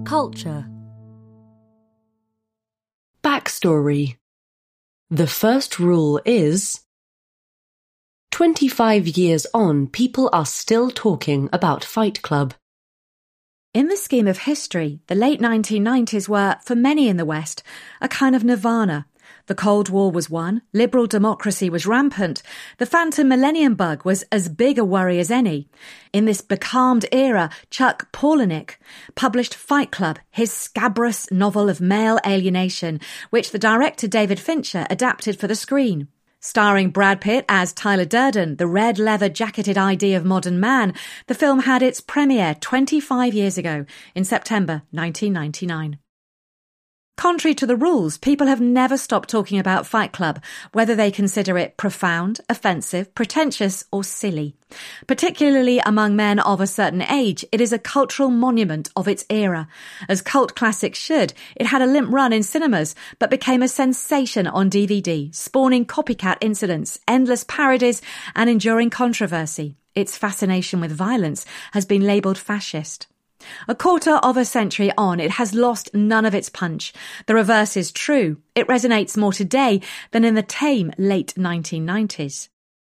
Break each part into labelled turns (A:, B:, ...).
A: Culture. Backstory. The first rule is: 25 years on, people are still talking about Fight Club.
B: In the scheme of history, the late 1990s were, for many in the West, a kind of nirvana. The Cold War was won, liberal democracy was rampant, the phantom millennium bug was as big a worry as any. In this becalmed era, Chuck Palahniuk published Fight Club, his scabrous novel of male alienation, which the director David Fincher adapted for the screen. Starring Brad Pitt as Tyler Durden, the red leather-jacketed ID of modern man, the film had its premiere 25 years ago, in September 1999. Contrary to the rules, people have never stopped talking about Fight Club, whether they consider it profound, offensive, pretentious or silly. Particularly among men of a certain age, it is a cultural monument of its era. As cult classics should, it had a limp run in cinemas, but became a sensation on DVD, spawning copycat incidents, endless parodies and enduring controversy. Its fascination with violence has been labelled fascist. A quarter of a century on, it has lost none of its punch. The reverse is true. It resonates more today than in the tame late 1990s.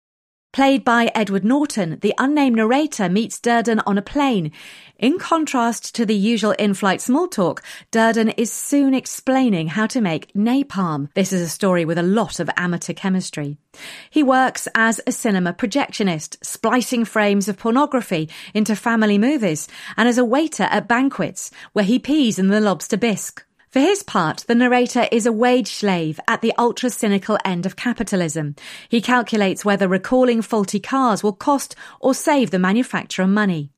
B: Played by Edward Norton, the unnamed narrator meets Durden on a plane. In contrast to the usual in-flight small talk, Durden is soon explaining how to make napalm. This is a story with a lot of amateur chemistry. He works as a cinema projectionist, splicing frames of pornography into family movies, and as a waiter at banquets, where he pees in the lobster bisque. For his part, the narrator is a wage slave at the ultra-cynical end of capitalism. He calculates whether recalling faulty cars will cost or save the manufacturer money.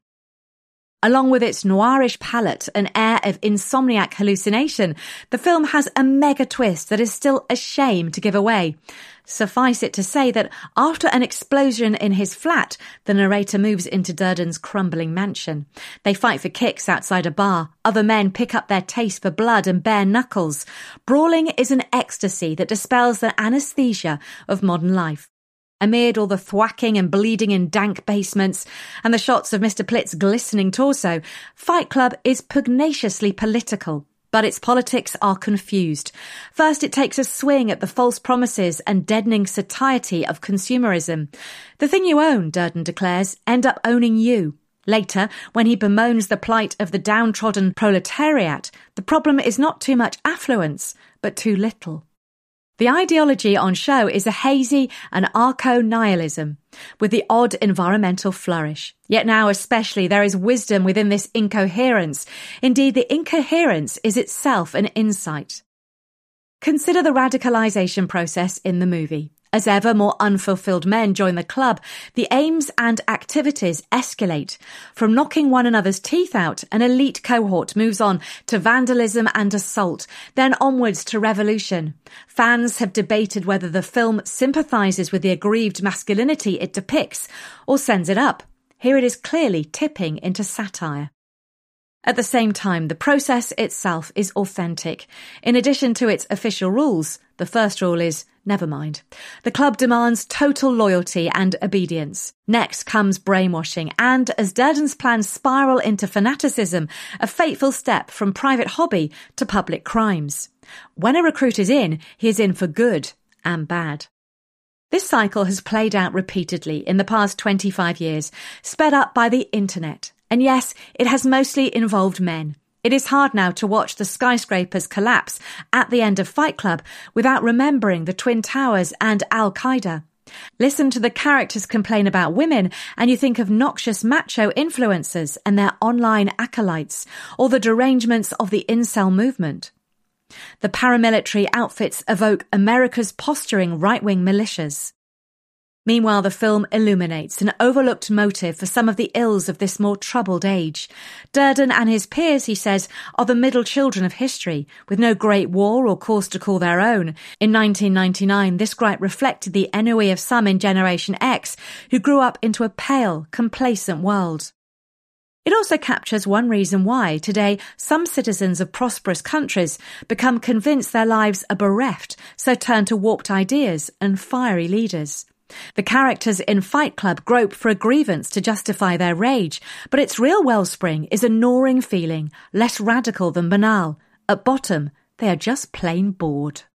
B: Along with its noirish palette and air of insomniac hallucination, the film has a mega twist that is still a shame to give away. Suffice it to say that after an explosion in his flat, the narrator moves into Durden's crumbling mansion. They fight for kicks outside a bar. Other men pick up their taste for blood and bare knuckles. Brawling is an ecstasy that dispels the anaesthesia of modern life. Amid all the thwacking and bleeding in dank basements and the shots of Mr. Plitt's glistening torso, Fight Club is pugnaciously political. But its politics are confused. First, it takes a swing at the false promises and deadening satiety of consumerism. The thing you own, Durden declares, end up owning you. Later, when he bemoans the plight of the downtrodden proletariat, the problem is not too much affluence, but too little. The ideology on show is a hazy and arco-nihilism, with the odd environmental flourish. Yet now especially there is wisdom within this incoherence. Indeed, the incoherence is itself an insight. Consider the radicalisation process in the movie. As ever more unfulfilled men join the club, the aims and activities escalate. From knocking one another's teeth out, an elite cohort moves on to vandalism and assault, then onwards to revolution. Fans have debated whether the film sympathises with the aggrieved masculinity it depicts or sends it up. Here it is clearly tipping into satire. At the same time, the process itself is authentic. In addition to its official rules, the first rule is never mind. The club demands total loyalty and obedience. Next comes brainwashing and, as Durden's plans spiral into fanaticism, a fateful step from private hobby to public crimes. When a recruit is in, he is in for good and bad. This cycle has played out repeatedly in the past 25 years, sped up by the internet. And yes, it has mostly involved men. It is hard now to watch the skyscrapers collapse at the end of Fight Club without remembering the Twin Towers and Al-Qaeda. Listen to the characters complain about women and you think of noxious macho influencers and their online acolytes, or the derangements of the incel movement. The paramilitary outfits evoke America's posturing right-wing militias. Meanwhile, the film illuminates an overlooked motive for some of the ills of this more troubled age. Durden and his peers, he says, are the middle children of history, with no great war or cause to call their own. In 1999, this gripe reflected the ennui of some in Generation X, who grew up into a pale, complacent world. It also captures one reason why, today, some citizens of prosperous countries become convinced their lives are bereft, so turn to warped ideas and fiery leaders. The characters in Fight Club grope for a grievance to justify their rage, but its real wellspring is a gnawing feeling, less radical than banal. At bottom, they are just plain bored.